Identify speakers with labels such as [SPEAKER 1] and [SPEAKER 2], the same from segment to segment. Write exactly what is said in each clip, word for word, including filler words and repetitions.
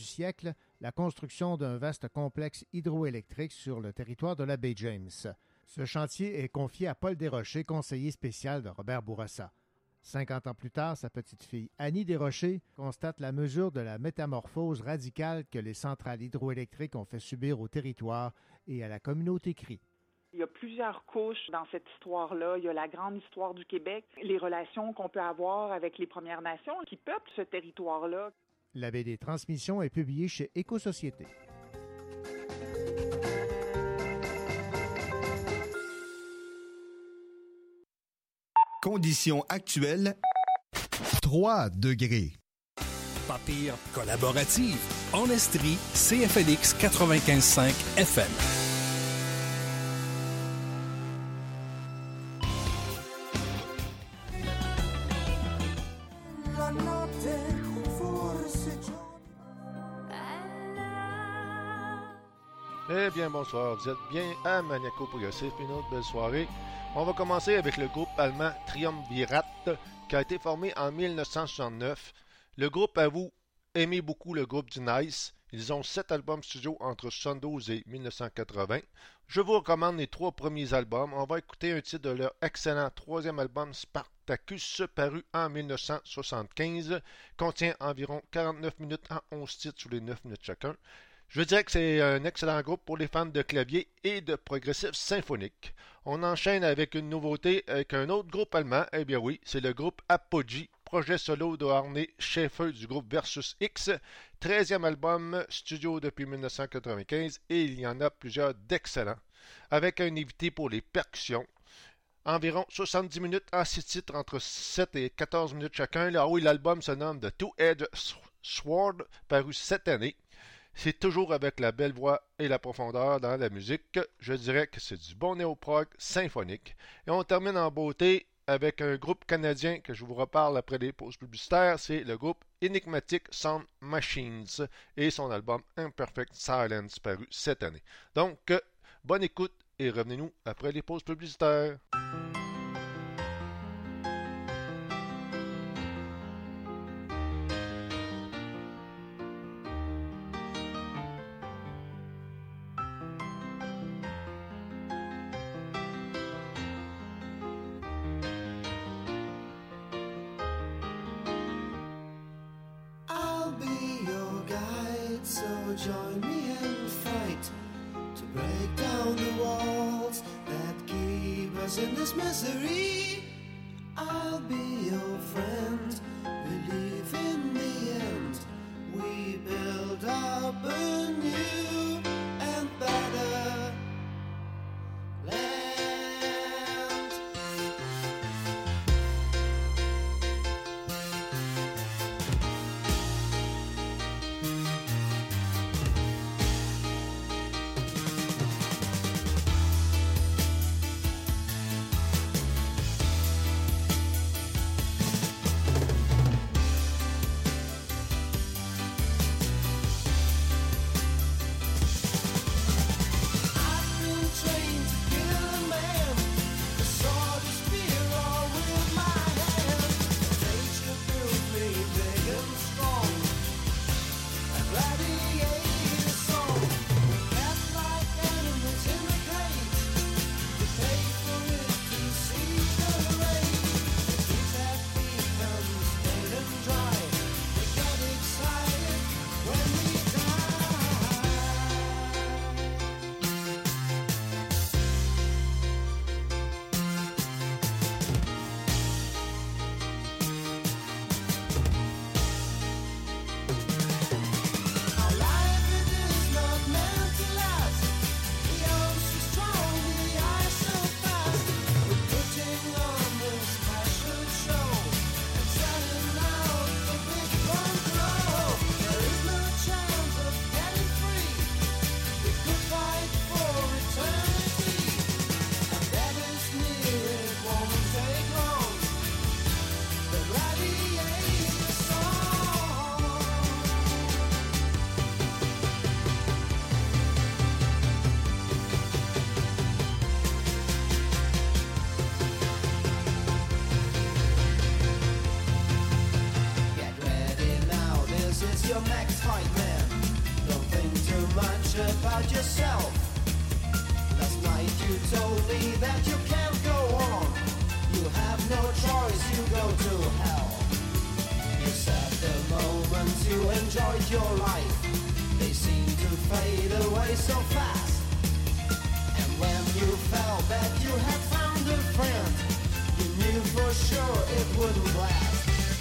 [SPEAKER 1] du siècle la construction d'un vaste complexe hydroélectrique sur le territoire de la baie James. Ce chantier est confié à Paul Desrochers, conseiller spécial de Robert Bourassa. cinquante ans plus tard, sa petite-fille Annie Desrochers constate la mesure de la métamorphose radicale que les centrales hydroélectriques ont fait subir au territoire et à la communauté crie.
[SPEAKER 2] Il y a plusieurs couches dans cette histoire-là. Il y a la grande histoire du Québec, les relations qu'on peut avoir avec les Premières Nations qui peuplent ce territoire-là.
[SPEAKER 1] La B D Transmission est publiée chez Éco-Société.
[SPEAKER 3] Conditions actuelles, trois degrés.
[SPEAKER 4] Pas pire, collaborative. En Estrie, C F L X quatre-vingt-quinze cinq F M.
[SPEAKER 5] Eh bien, bonsoir. Vous êtes bien à Maniaco Progressif, une autre belle soirée. On va commencer avec le groupe allemand Triumvirat, qui a été formé en mille neuf cent soixante-neuf. Le groupe avoue aimer beaucoup le groupe du Nice. Ils ont sept albums studio entre soixante-douze et mille neuf cent quatre-vingts. Je vous recommande les trois premiers albums. On va écouter un titre de leur excellent troisième album Spartacus, paru en mille neuf cent soixante-quinze. Contient environ quarante-neuf minutes en onze titres sur les neuf minutes chacun. Je dirais que c'est un excellent groupe pour les fans de clavier et de progressif symphonique. On enchaîne avec une nouveauté avec un autre groupe allemand. Eh bien oui, c'est le groupe Apogee, projet solo de Arne Schaeffer du groupe Versus X. treizième album studio depuis mille neuf cent quatre-vingt-quinze et il y en a plusieurs d'excellents. Avec un invité pour les percussions. Environ soixante-dix minutes en six titres entre sept et quatorze minutes chacun. Là, oui, l'album se nomme The Two-Edged Sword, paru cette année. C'est toujours avec la belle voix et la profondeur dans la musique. Je dirais que c'est du bon néo-prog symphonique. Et on termine en beauté avec un groupe canadien que je vous reparle après les pauses publicitaires. C'est le groupe Enigmatic Sound Machines et son album Imperfect Silence paru cette année. Donc, bonne écoute et revenez-nous après les pauses publicitaires.
[SPEAKER 6] Join me and fight to break down the walls that keep us in this misery. I'll be your friend. Believe in the end. We build up a new and better land. about yourself. Last night you told me that you can't go on. You have no choice, you go to hell. You said the moments you enjoyed your life, they seem to fade away so fast. And when you felt that you had found a friend, you knew for sure it wouldn't last.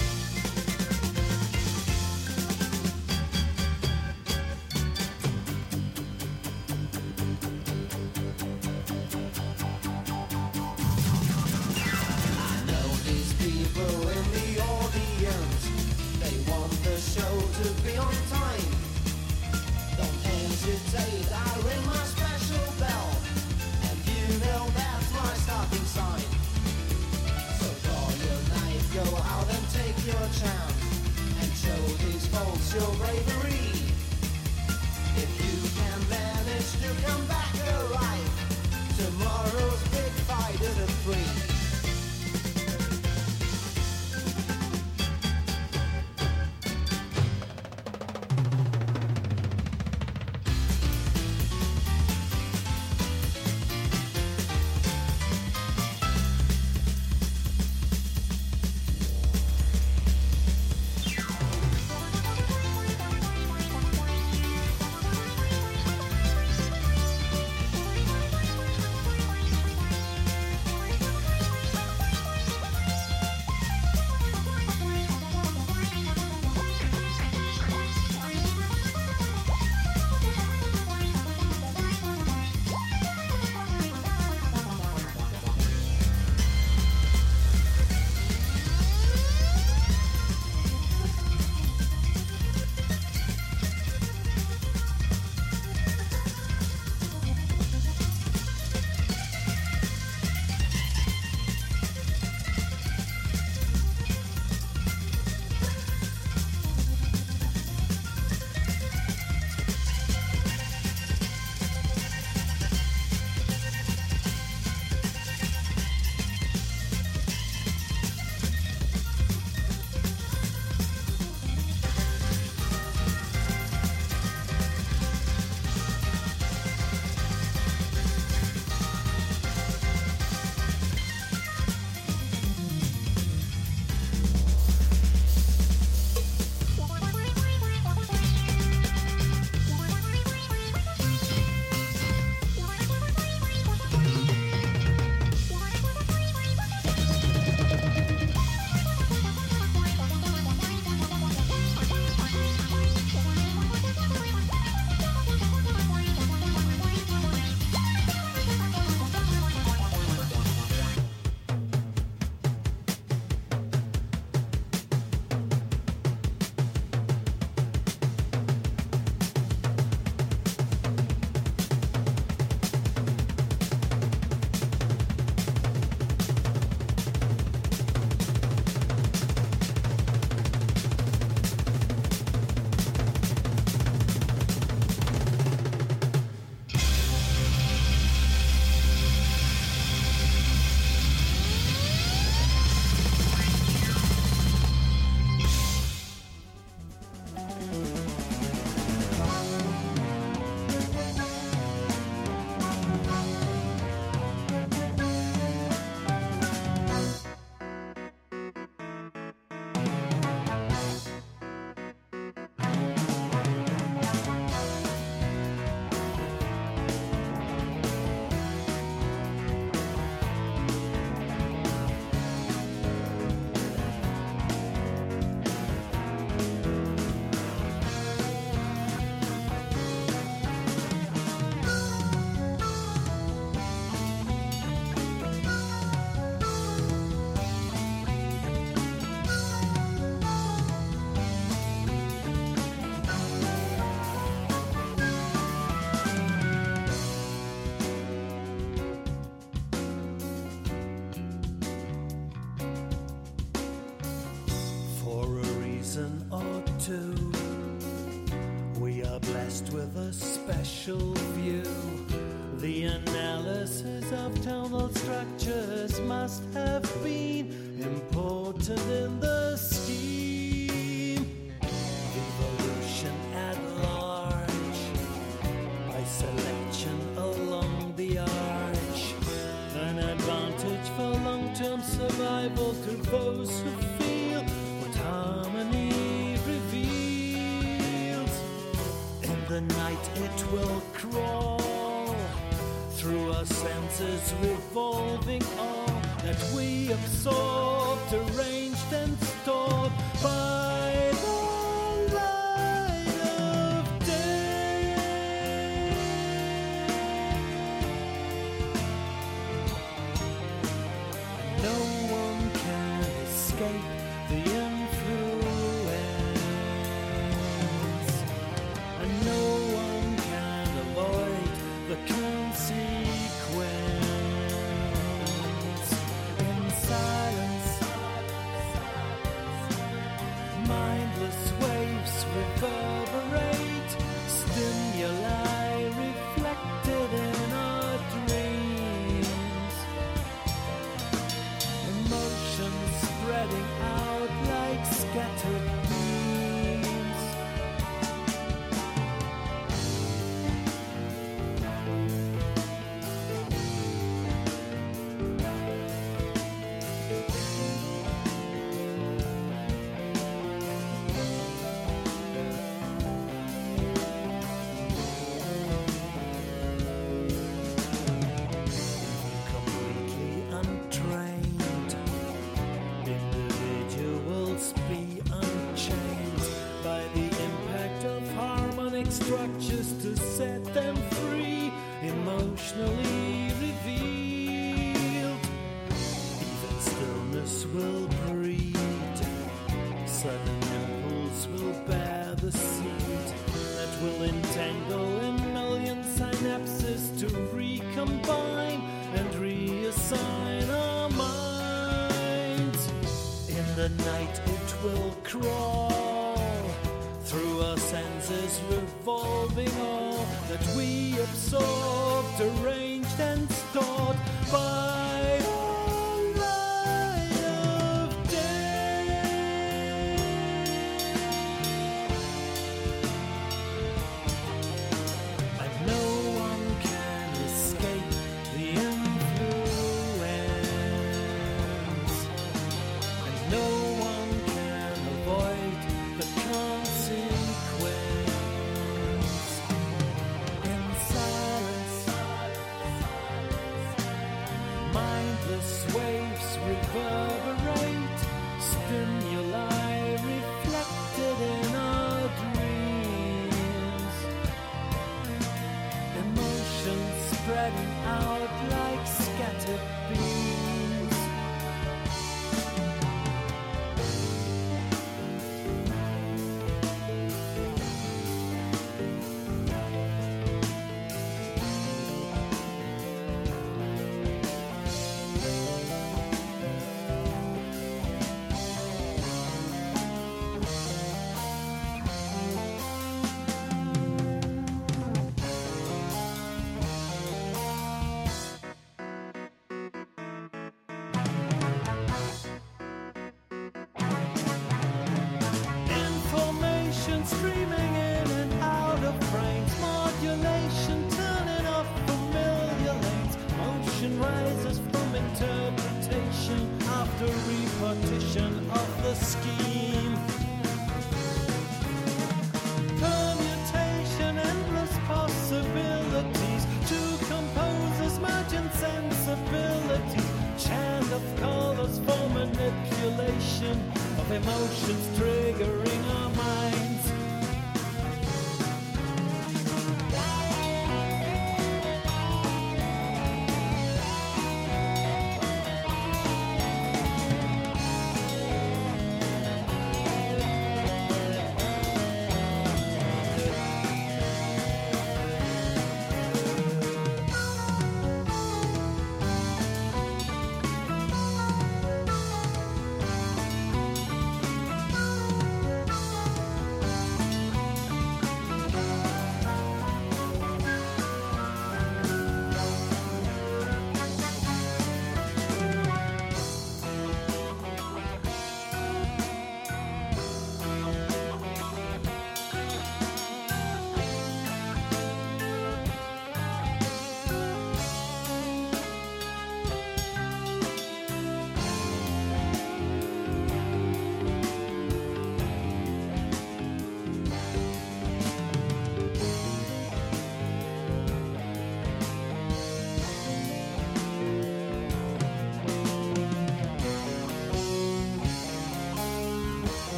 [SPEAKER 7] blessed with a special view. The analysis of tonal structures must have been important in the scheme of evolution at large. I said to those who feel what harmony reveals. In the night it will crawl through our senses, revolving all that we absorbed, arranged and stored by the light of day. No one can escape the influence, and no one can avoid the consequence. In silence, mindless waves reverberate, stimuli reflected in our dreams, emotions spreading out like scattered beams. Completely untrained individuals be unchained by the impact of harmonic structures to set them free, emotionally revealed. Even stillness will breed, sudden impulse will bear the seed that will entangle in million synapses to recombine and reassign our minds. In the night it will crawl through our senses, revolving all that we absorbed, arranged and stored by the light of day. And no one can escape the influence, and no one can avoid the consequence. In silence, mindless waves reverberate, stimuli reflected in our dreams, emotions spreading out like scattered beams. Information streaming in and out of brains, modulation turning off familiar lanes, motion rises from interpretation after repartition of the scheme. Permutation, endless possibilities, two composers merging sensibilities, chant of colors for manipulation of emotions triggering our minds.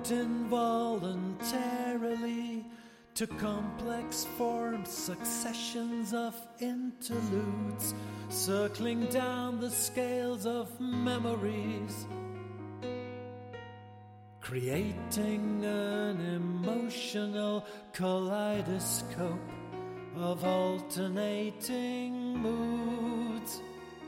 [SPEAKER 7] involuntarily to complex forms, successions of interludes, circling down the scales of memories, creating an emotional kaleidoscope of alternating moods.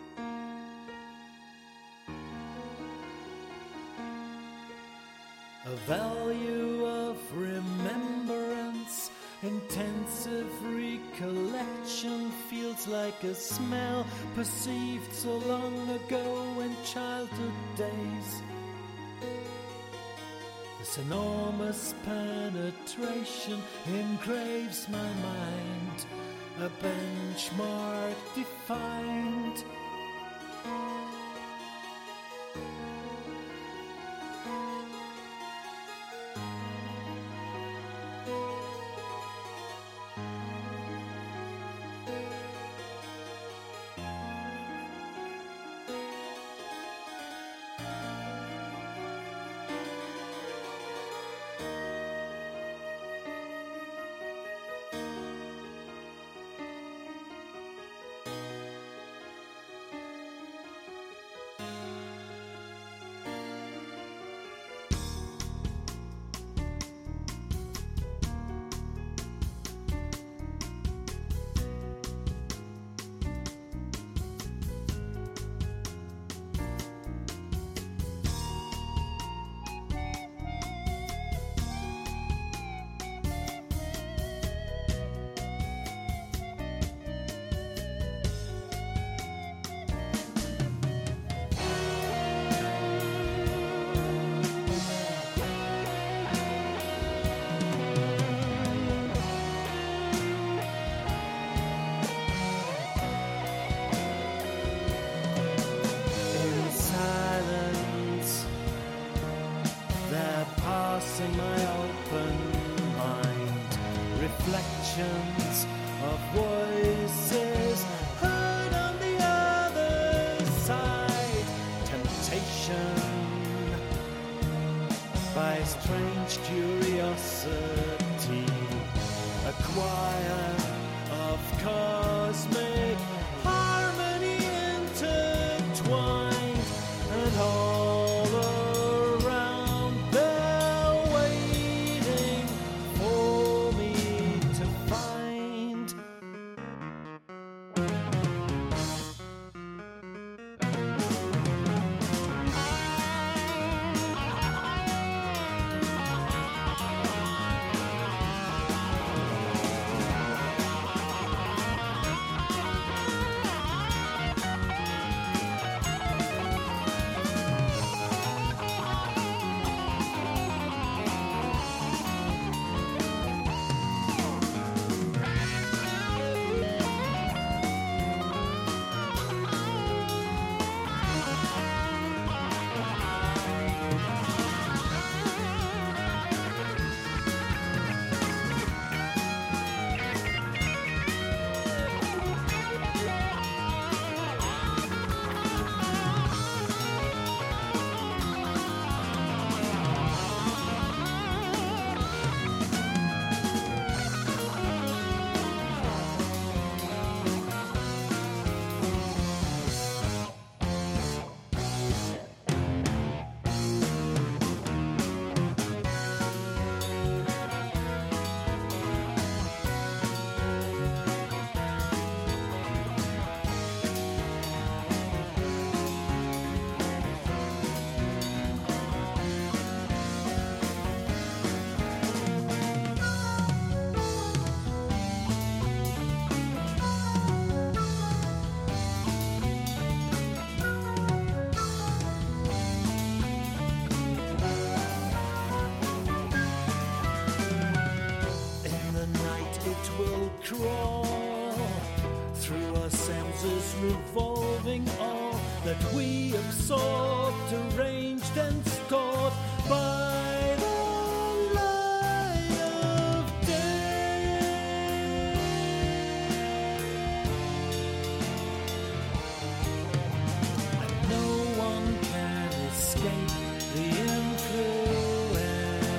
[SPEAKER 7] A value of remembrance, intensive recollection feels like a smell perceived so long ago in childhood days. This enormous penetration engraves my mind, a benchmark defined. Of voices heard on the other side, temptation by strange curiosity, a choir of cosmic harmony intertwined, and all around they're waiting for me to find. Revolving all that we absorbed, arranged and stored by the light of day. And no one can escape the influence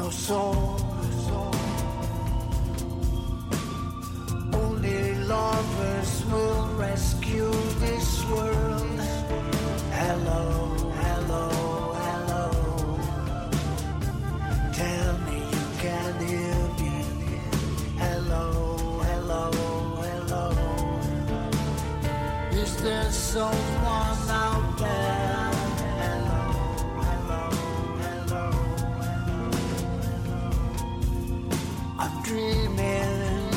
[SPEAKER 6] no soul. Only lovers will rescue this world. Hello, hello, hello. Tell me you can hear me. Hello, hello, hello. Is there someone out there? Hello, hello, hello. I'm dreaming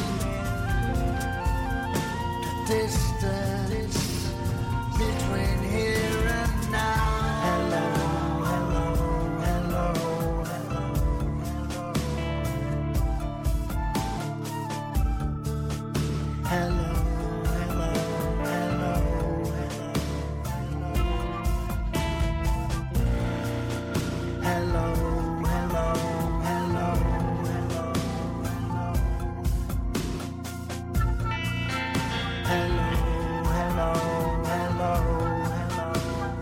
[SPEAKER 6] the distance between here and now. Hello, hello, hello, hello. Hello, hello, hello, hello. Hello, hello, hello, hello. Hello, hello, hello, hello,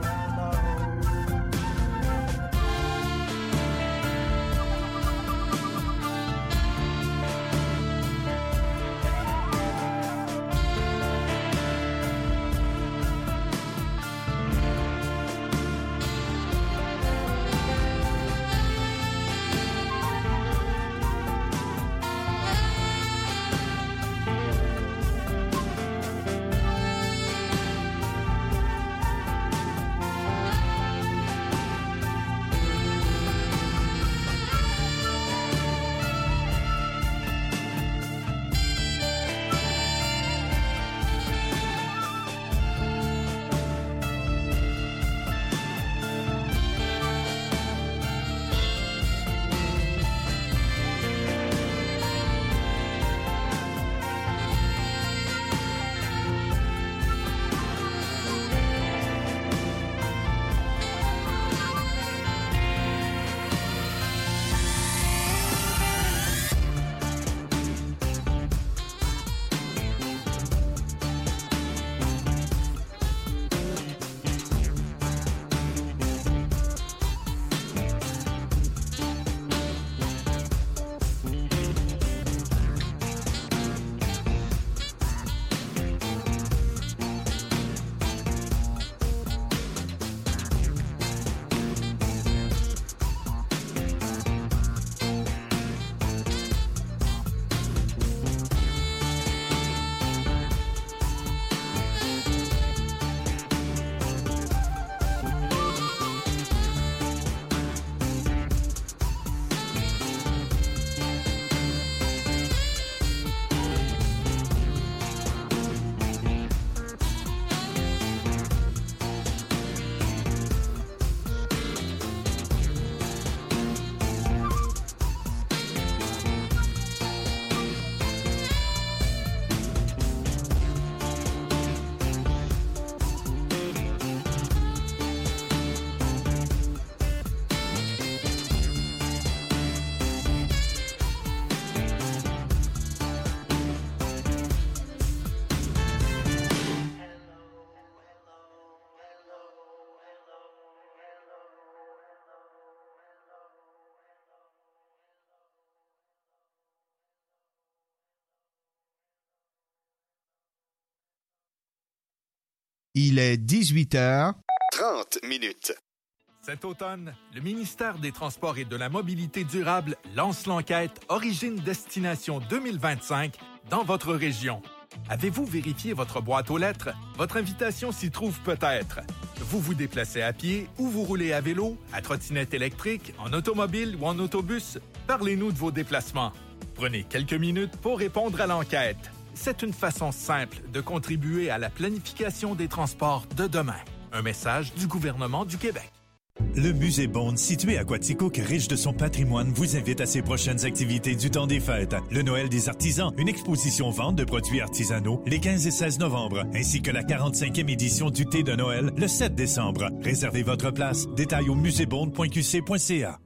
[SPEAKER 3] Il est dix-huit heures
[SPEAKER 8] trente minutes.
[SPEAKER 4] Cet automne, le ministère des Transports et de la Mobilité durable lance l'enquête Origine-Destination deux mille vingt-cinq dans votre région. Avez-vous vérifié votre boîte aux lettres? Votre invitation s'y trouve peut-être. Vous vous déplacez à pied ou vous roulez à vélo, à trottinette électrique, en automobile ou en autobus? Parlez-nous de vos déplacements. Prenez quelques minutes pour répondre à l'enquête. C'est une façon simple de contribuer à la planification des transports de demain. Un message du gouvernement du Québec.
[SPEAKER 9] Le Musée Bond, situé à Quaticook, riche de son patrimoine, vous invite à ses prochaines activités du temps des fêtes. Le Noël des artisans, une exposition vente de produits artisanaux les quinze et seize novembre, ainsi que la quarante-cinquième édition du thé de Noël le sept décembre. Réservez votre place. Détails au muséebond point q c point c a.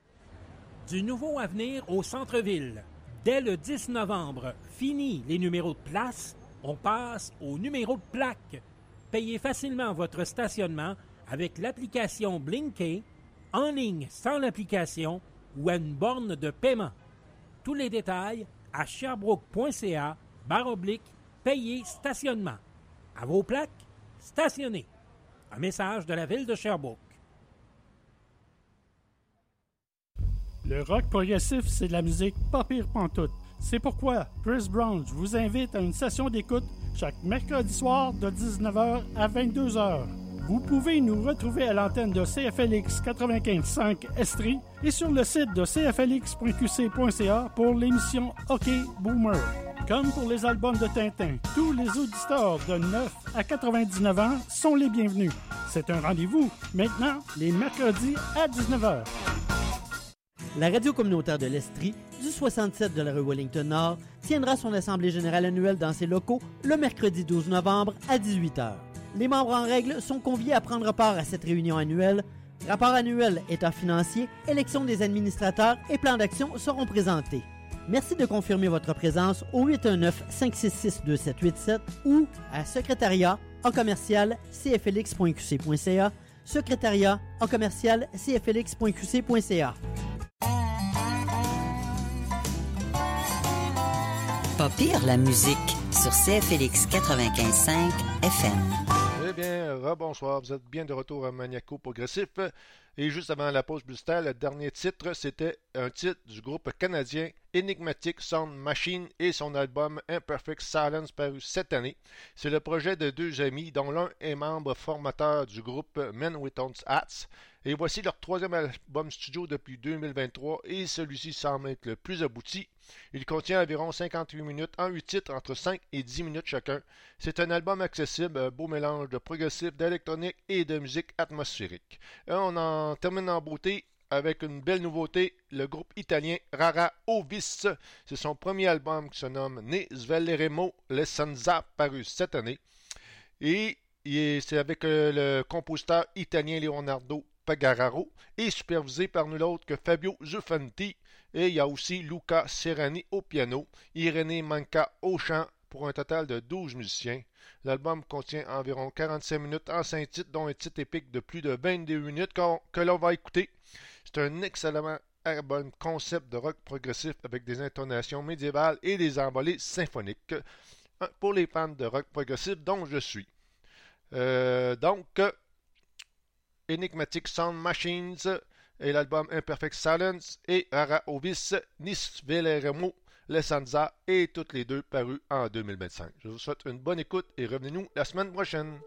[SPEAKER 10] Du nouveau à venir au centre-ville. Dès le dix novembre, fini les numéros de place, on passe aux numéros de plaque. Payez facilement votre stationnement avec l'application Blinkey, en ligne sans l'application ou à une borne de paiement. Tous les détails à sherbrooke.ca barre oblique payer stationnement. À vos plaques, stationnez. Un message de la ville de Sherbrooke.
[SPEAKER 8] Le rock progressif, c'est de la musique pas pire pantoute. C'est pourquoi Chris Brown vous invite à une session d'écoute chaque mercredi soir de dix-neuf heures à vingt-deux heures. Vous pouvez nous retrouver à l'antenne de C F L X quatre-vingt-quinze virgule cinq Estrie et sur le site de c f l x point q c point c a pour l'émission OK Boomer. Comme pour les albums de Tintin, tous les auditeurs de neuf à quatre-vingt-dix-neuf ans sont les bienvenus. C'est un rendez-vous maintenant les mercredis à dix-neuf heures.
[SPEAKER 11] La radio communautaire de l'Estrie, du soixante-sept de la rue Wellington-Nord, tiendra son assemblée générale annuelle dans ses locaux le mercredi douze novembre à dix-huit heures. Les membres en règle sont conviés à prendre part à cette réunion annuelle. Rapport annuel, état financier, élection des administrateurs et plan d'action seront présentés. Merci de confirmer votre présence au huit un neuf, cinq six six, deux sept huit sept ou à secrétariat en commercial c f l x point q c point c a, secrétariat en commercial c f l x point q c point c a.
[SPEAKER 12] Pas pire la musique sur C F L X quatre-vingt-quinze virgule cinq F M.
[SPEAKER 5] Eh bien, rebonsoir, vous êtes bien de retour à Maniaco Progressif. Et juste avant la pause publicitaire, le dernier titre, c'était un titre du groupe canadien Enigmatic Sound Machine et son album Imperfect Silence paru cette année. C'est le projet de deux amis dont l'un est membre formateur du groupe Men Without Hats. Et voici leur troisième album studio depuis deux mille vingt-trois et celui-ci semble être le plus abouti. Il contient environ cinquante-huit minutes en huit titres entre cinq et dix minutes chacun. C'est un album accessible, un beau mélange de progressif, d'électronique et de musique atmosphérique. Et on en termine en beauté avec une belle nouveauté, le groupe italien Rara Ovis. C'est son premier album qui se nomme Ne sveleremo l'essenza paru cette année. Et c'est avec le compositeur italien Leonardo Pagararo et supervisé par nul autre que Fabio Zuffanti. Et il y a aussi Luca Serrani au piano, Irénée Manca au chant pour un total de douze musiciens. L'album contient environ quarante-cinq minutes en cinq titres, dont un titre épique de plus de vingt-deux minutes que l'on va écouter. C'est un excellent album concept de rock progressif avec des intonations médiévales et des envolées symphoniques pour les fans de rock progressif dont je suis. Euh, donc, Enigmatic Sound Machines et l'album Imperfect Silence et Rara Ovis, Ni sveleremo l'essenza et toutes les deux parus en deux mille vingt-cinq. Je vous souhaite une bonne écoute et revenez-nous la semaine prochaine.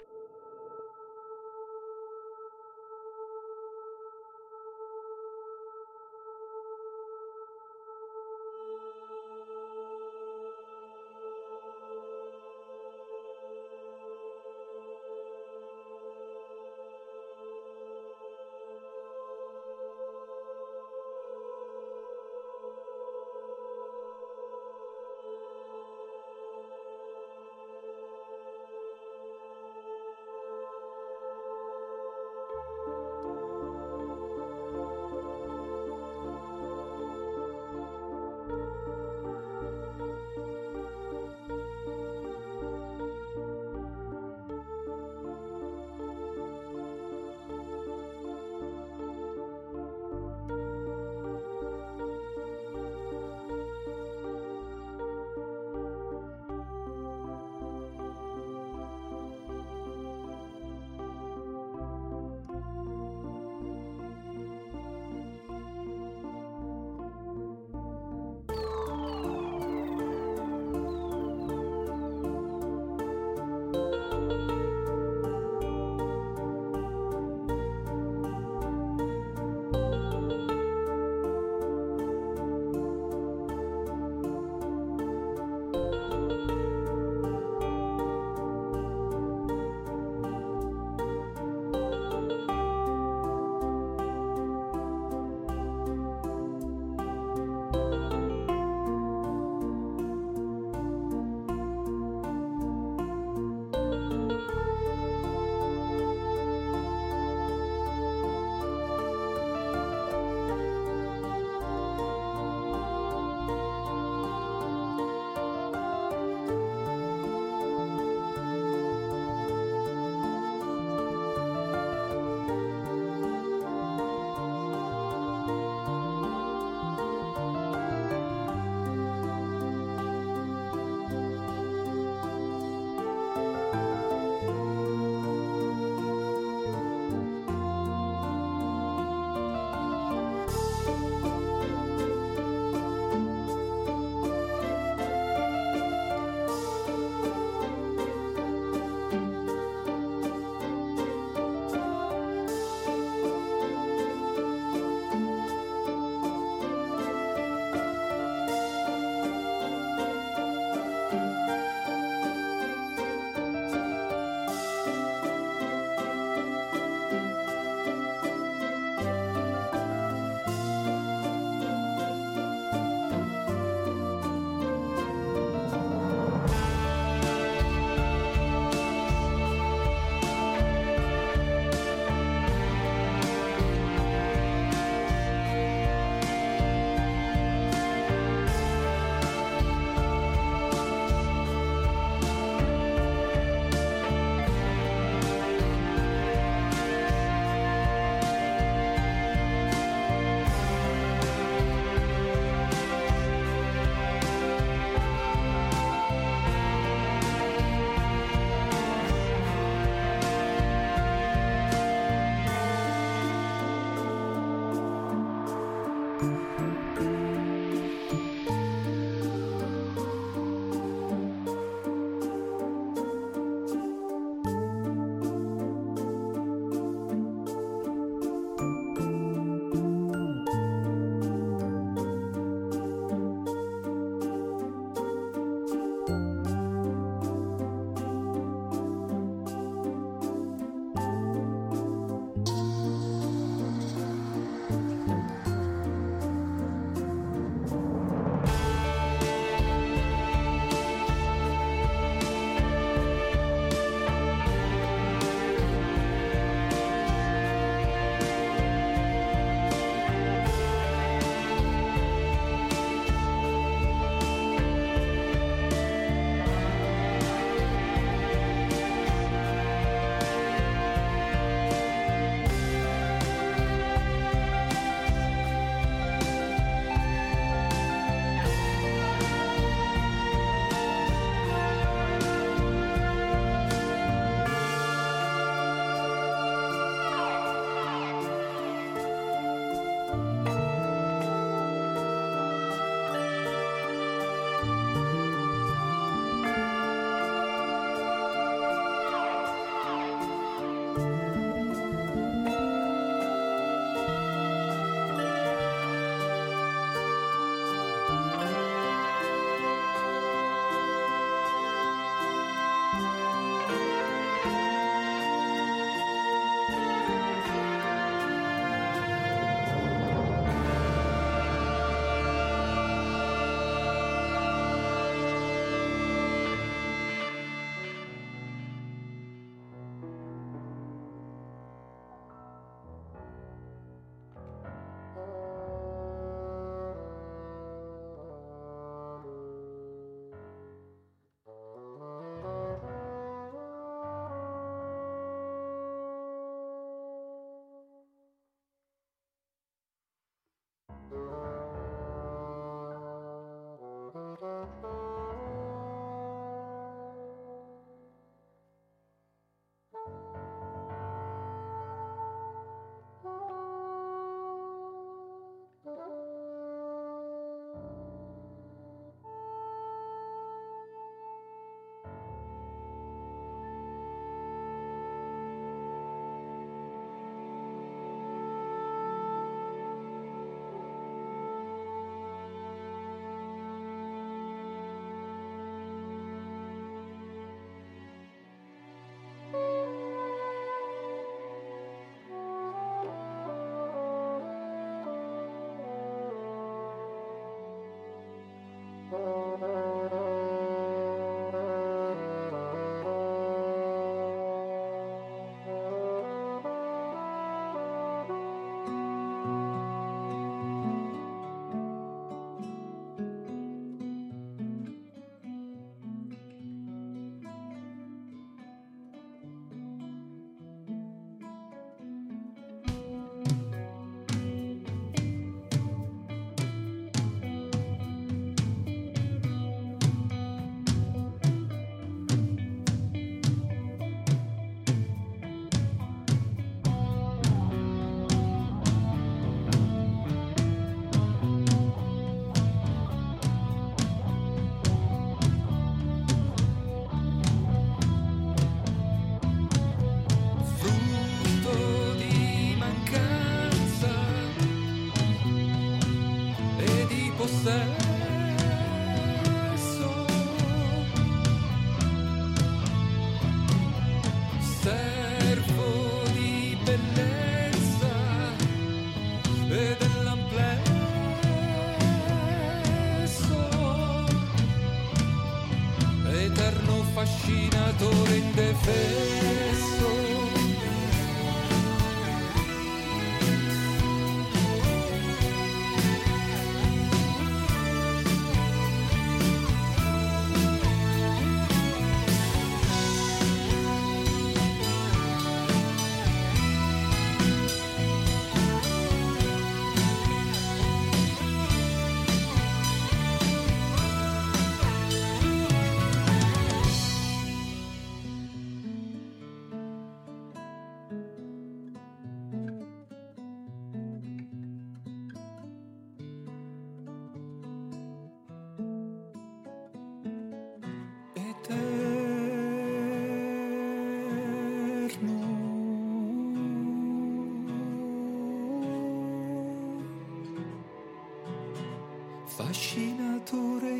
[SPEAKER 13] Fascinatore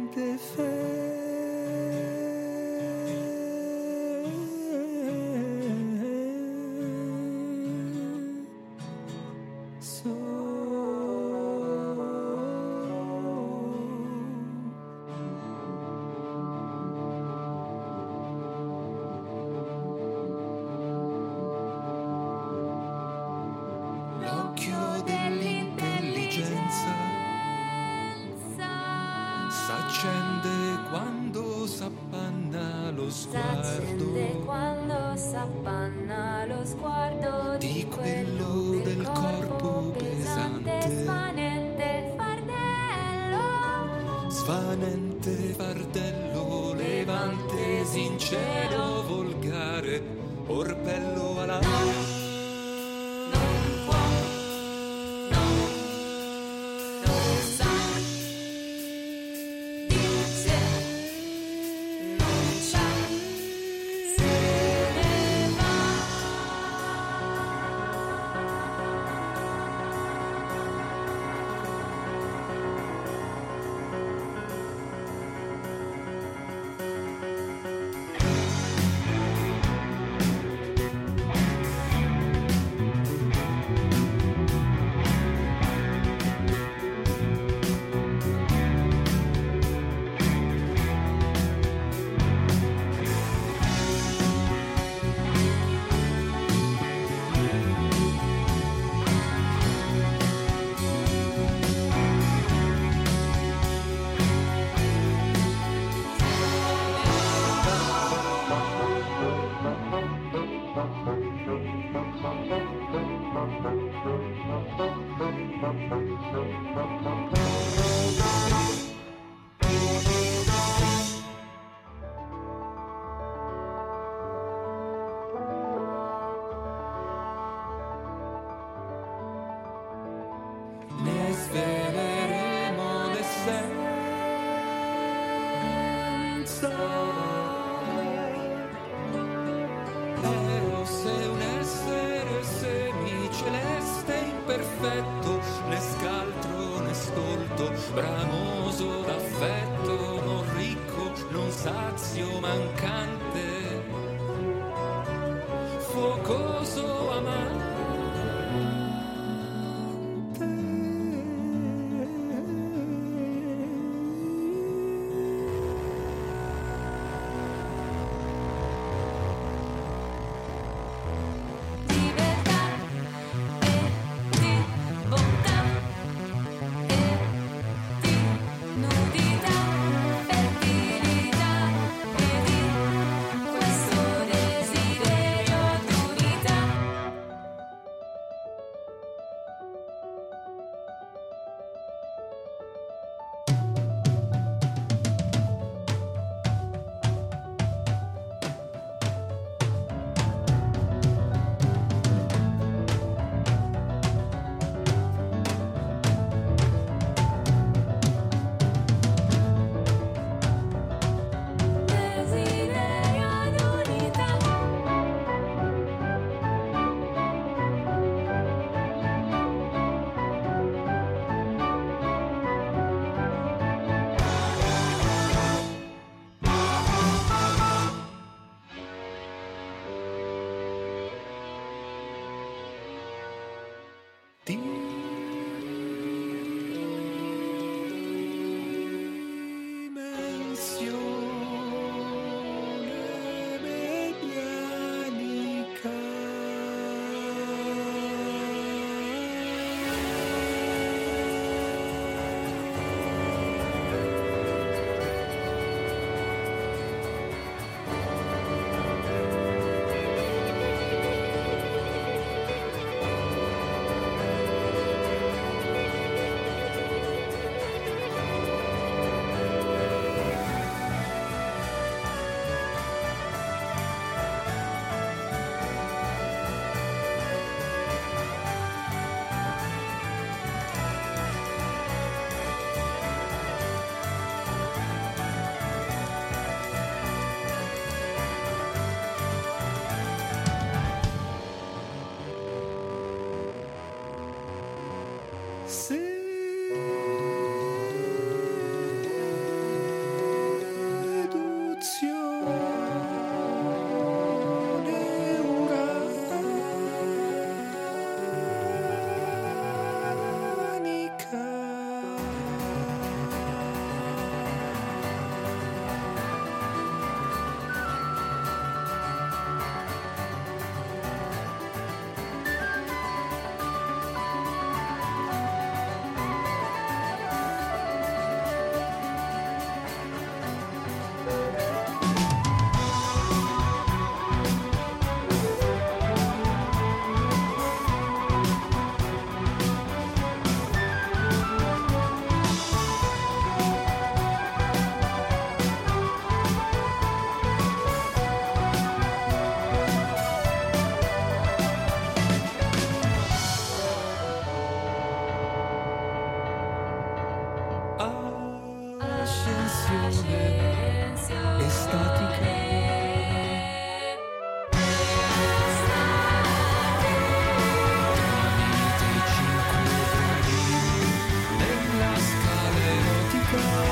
[SPEAKER 13] l'occhio dell'intelligenza s'accende quando s'appanna lo sguardo,
[SPEAKER 14] quando s'appanna lo sguardo
[SPEAKER 13] di quello del corpo pesante,
[SPEAKER 14] svanente fardello,
[SPEAKER 13] svanente fardello, levantesi in cielo volgare, orpello alare. Ne sveleremo l'essenza. Eros è un essere semiceleste imperfetto, né scaltro né stolto, bramoso d'affetto, non ricco, non sazio, mancante, focoso, amante. tensione estatica. Tramite i cinque gradi nella scala erotica.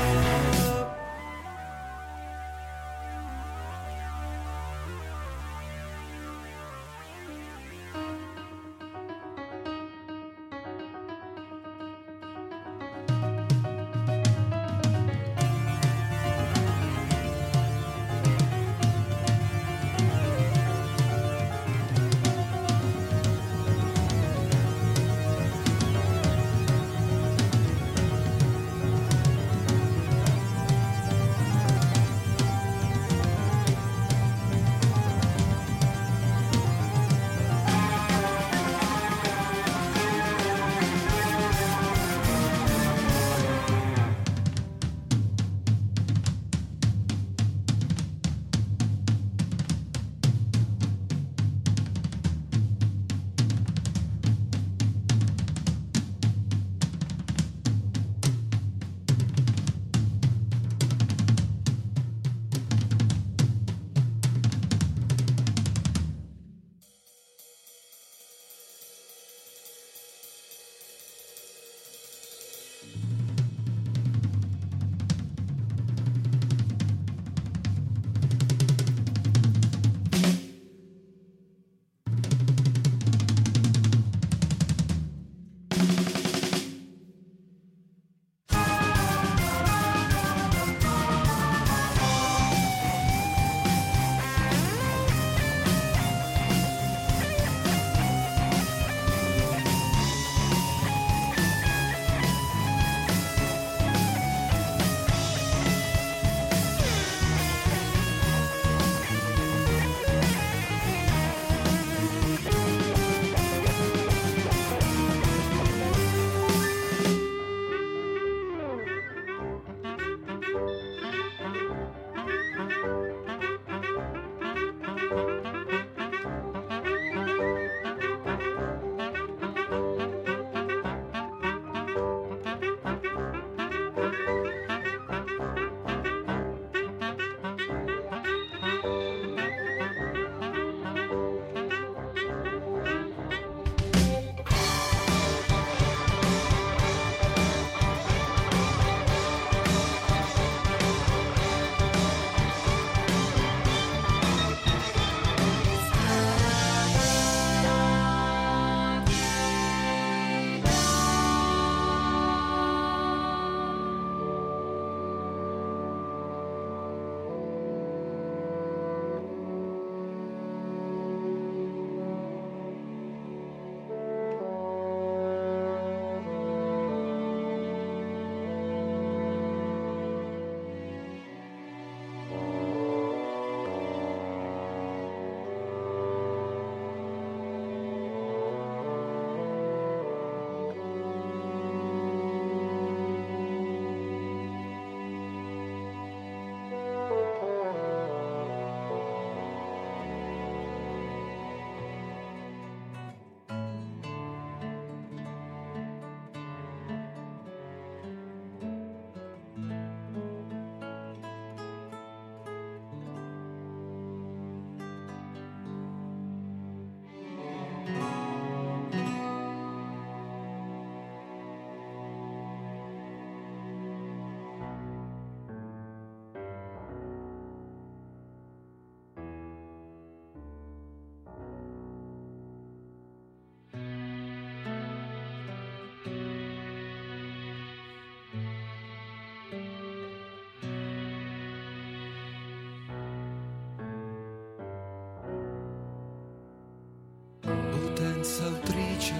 [SPEAKER 13] Potenza autrice,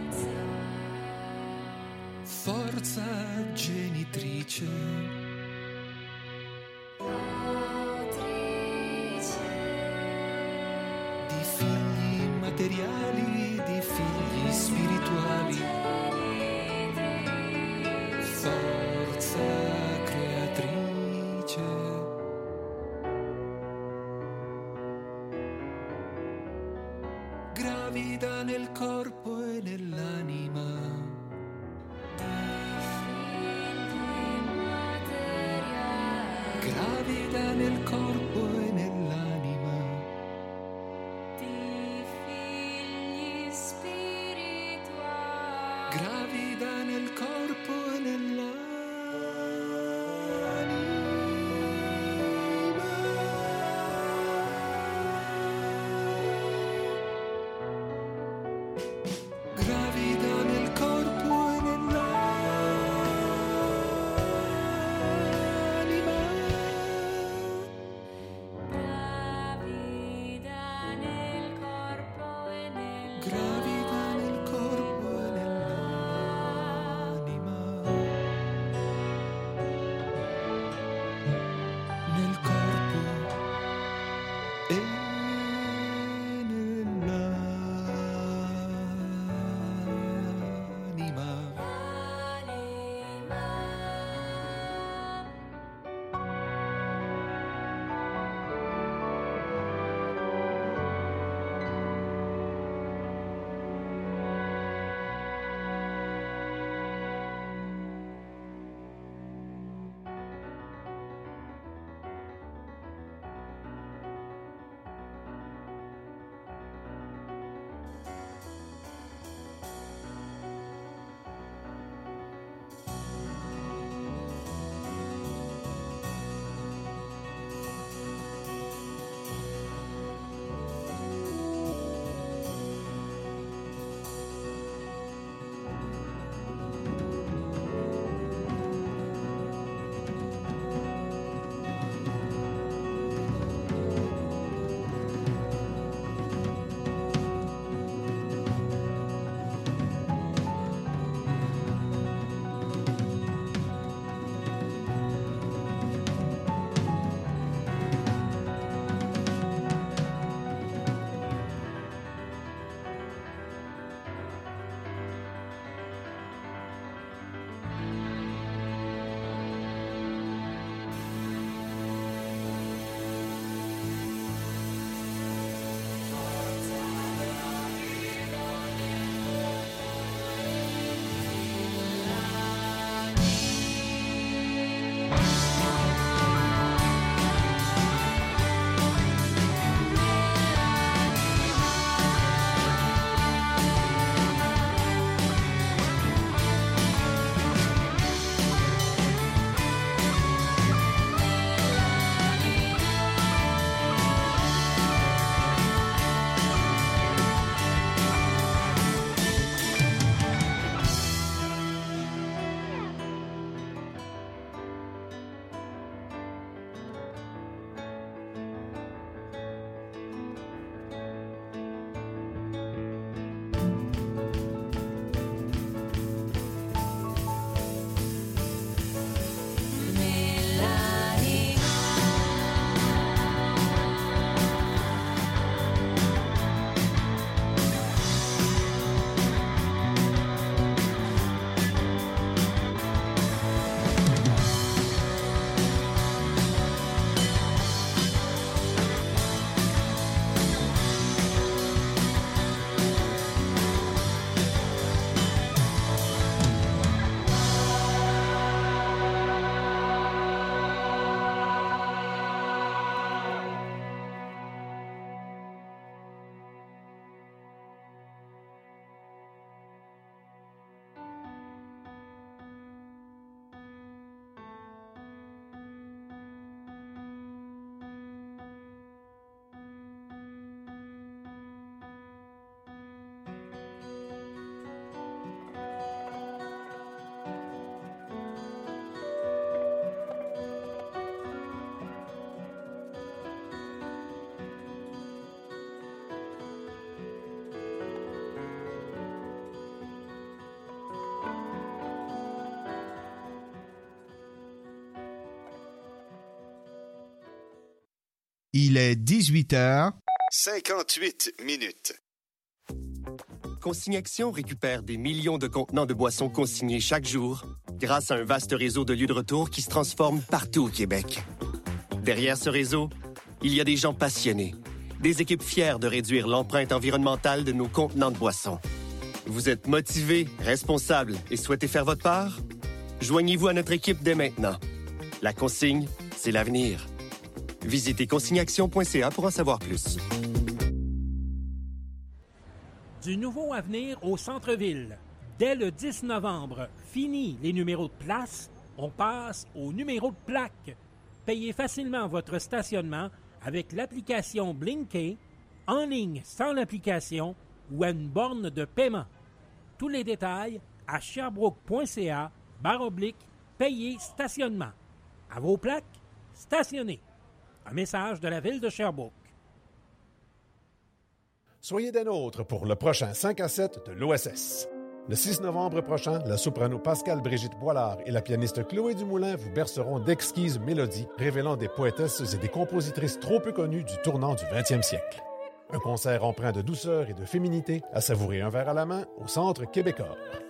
[SPEAKER 13] forza genitrice, di figli immateriali, di figli spirituali, forza creatrice. Gravida nel corpo e nell'anima, gravida nel corpo e nell'anima.
[SPEAKER 14] Di figli spirituali.
[SPEAKER 13] Gravida nel corpo e nell'anima. Gravida nel corpo e nell'anima.
[SPEAKER 14] Gravida nel corpo e nel
[SPEAKER 13] Gravida nel corpo e nell'anima. Nel corpo e nell'anima.
[SPEAKER 3] Il est dix-huit heures
[SPEAKER 15] cinquante-huit minutes.
[SPEAKER 16] Consignaction récupère des millions de contenants de boissons consignés chaque jour grâce à un vaste réseau de lieux de retour qui se transforme partout au Québec. Derrière ce réseau, il y a des gens passionnés, des équipes fières de réduire l'empreinte environnementale de nos contenants de boissons. Vous êtes motivés, responsables et souhaitez faire votre part? Joignez-vous à notre équipe dès maintenant. La consigne, c'est l'avenir. Visitez consignaction point c a pour en savoir plus.
[SPEAKER 10] Du nouveau avenir au centre-ville. Dès le dix novembre, fini les numéros de place, on passe aux numéros de plaque. Payez facilement votre stationnement avec l'application Blinké, en ligne sans l'application ou à une borne de paiement. Tous les détails à sherbrooke point c a barre oblique payer stationnement. À vos plaques, stationnez. Un message de la ville de Sherbrooke.
[SPEAKER 17] Soyez des nôtres pour le prochain cinq à sept de l'O S S. Le six novembre prochain, la soprano Pascale Brigitte Boilard et la pianiste Chloé Dumoulin vous berceront d'exquises mélodies révélant des poétesses et des compositrices trop peu connues du tournant du vingtième siècle. Un concert empreint de douceur et de féminité à savourer un verre à la main au Centre Québécois.